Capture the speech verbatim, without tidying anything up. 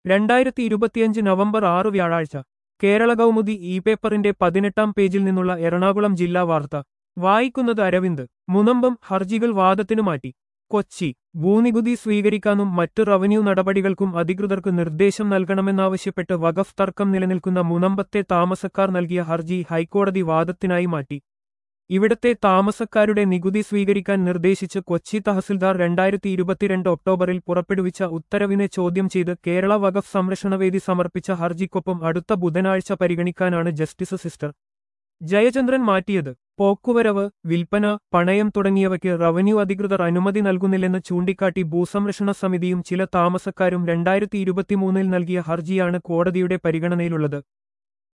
രണ്ടായിരത്തി ഇരുപത്തിയഞ്ച് നവംബർ ആറ് വ്യാഴാഴ്ച കേരള കൗമുദി ഇ പേപ്പറിന്റെ പതിനെട്ടാം പേജിൽ നിന്നുള്ള എറണാകുളം ജില്ലാ വാർത്ത വായിക്കുന്നത് അരവിന്ദ്. മുനമ്പം ഹർജികൾ വാദത്തിനു മാറ്റി. കൊച്ചി. ഭൂനികുതി സ്വീകരിക്കാനും മറ്റു റവന്യൂ നടപടികൾക്കും അധികൃതർക്ക് നിർദ്ദേശം നൽകണമെന്നാവശ്യപ്പെട്ട് വഖഫ് തർക്കം നിലനിൽക്കുന്ന മുനമ്പത്തെ താമസക്കാർ നൽകിയ ഹർജി ഹൈക്കോടതി വാദത്തിനായി മാറ്റി. ഇവിടത്തെ താമസക്കാരുടെ നികുതി സ്വീകരിക്കാൻ നിർദ്ദേശിച്ച് കൊച്ചി തഹസിൽദാർ രണ്ടായിരത്തി ഇരുപത്തിരണ്ട് ഒക്ടോബറിൽ പുറപ്പെടുവിച്ച ഉത്തരവിനെ ചോദ്യം ചെയ്ത് കേരള വഖഫ് സംരക്ഷണവേദി സമർപ്പിച്ച ഹർജിക്കൊപ്പം അടുത്ത ബുധനാഴ്ച പരിഗണിക്കാനാണ് ജസ്റ്റിസ് സിസ്റ്റർ ജയചന്ദ്രൻ മാറ്റിയത്. പോക്കുവരവ്, വിൽപ്പന, പണയം തുടങ്ങിയവയ്ക്ക് റവന്യൂ അധികൃതർ അനുമതി നൽകുന്നില്ലെന്ന് ചൂണ്ടിക്കാട്ടി ഭൂസംരക്ഷണ സമിതിയും ചില താമസക്കാരും രണ്ടായിരത്തി ഇരുപത്തിമൂന്നിൽ നൽകിയ ഹർജിയാണ് കോടതിയുടെ പരിഗണനയിലുള്ളത്.